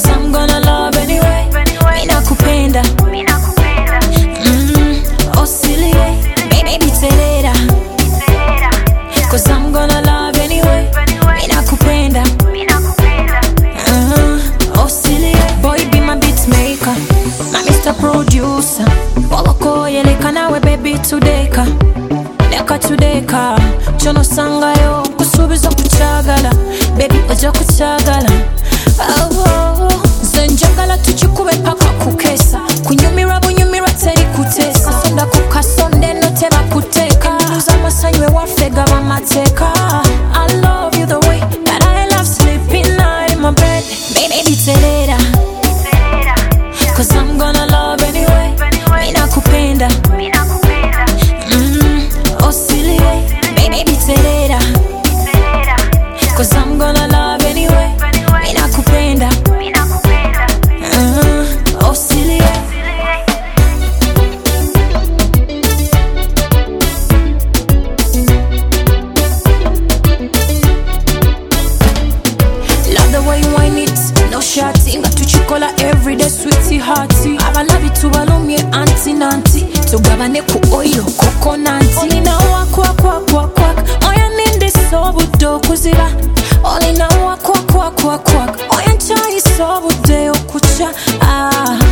cause I'm gonna love anyway. Mina kupenda. Oh silly, baby telera, cause I'm gonna love anyway. Mina kupenda. Oh silly, boy be my beat maker, my Mr. Producer. Wako yeleka nawe baby tudeka. Leka tudeka, chono sangayo kusubiza kuchagala. Baby oja kuchagala. Zenjagala tuchikube paka kukesa. Kunyumira bunyumira teri kutesa. Sonda kukasonde no teba kuteka. Niluza masanywe wafega wa mateka. I love you the way that I love sleeping night in my bed. Baby telera, cause I'm gonna love anyway. Mina kupenda. Oh silly, baby telera, cause I'm gonna love anyway. Mina kupenda. Oh silly. Love the way you whine it, no shouting. Got to chikola everyday, sweetie hearty. I love it to balumi auntie nanti. To gabane ku oil, coconut. Olina wak wak wak wak wak. Oya ninde sobudo kuzira. Olina wak wak wak wak wak. Oya chai sobude okucha.